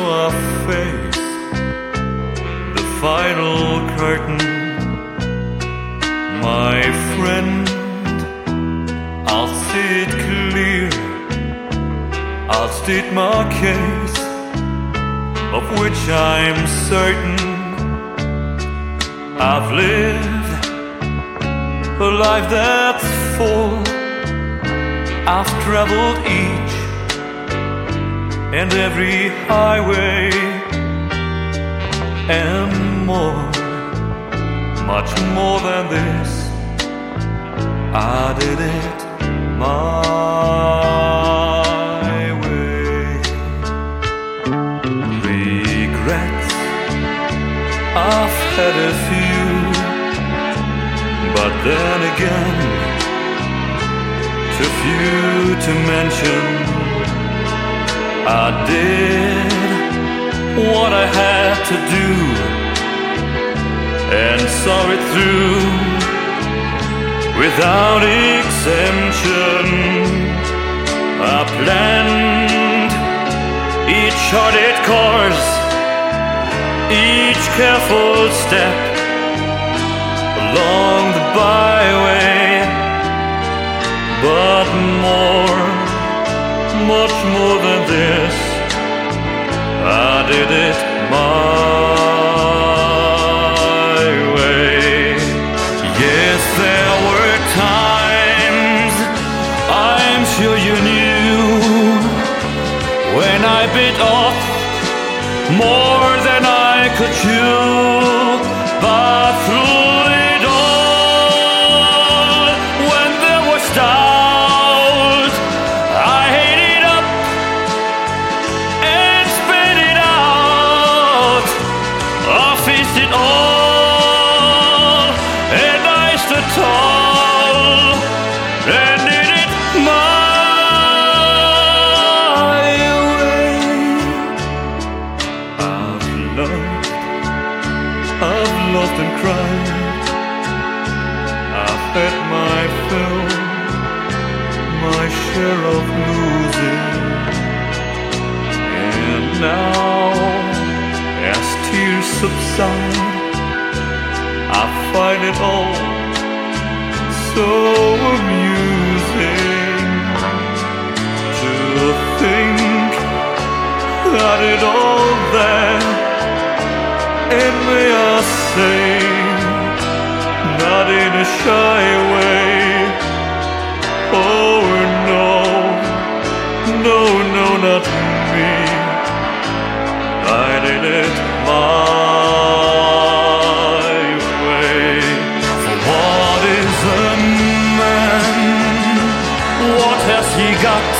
I face the final curtain, my friend, I'll see it clear. I'll state my case, of which I'm certain. I've lived a life that's full. I've traveled each and every highway and more, much more than this. I did it my way. Regrets, I've had a few, but then again, too few to mention. I did what I had to do and saw it through without exemption. I planned each charted course, each careful step along the byway, but more, much more than this, I did it my way. Yes, there were times, I'm sure you knew, when I bit off more than I could chew, but through it all, when there was doubt, I ate it up and spit it out. I faced it all, and I stood tall and did it my way. I've loved and cried, I've had my fill, my share of losing, and now, as tears subside, I find it all so amusing to think that it all there. And may I say, not in a shy way, oh no, no, no, not me, I did it my way. For what is a man, what has he got,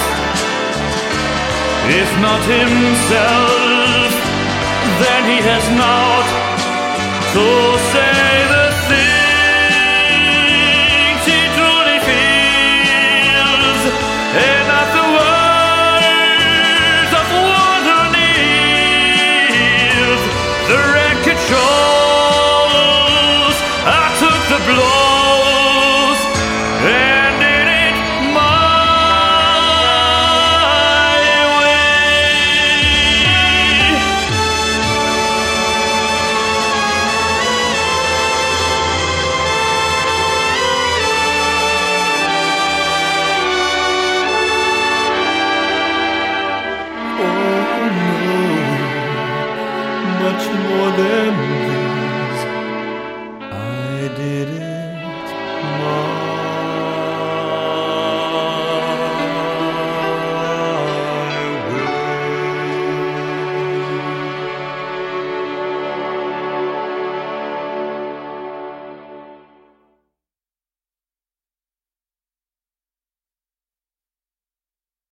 if not himself? Then he has not to say the things he truly feels, and not the words of one who kneels. The record shows I took the blows and did it my way. Much more than this, I did it my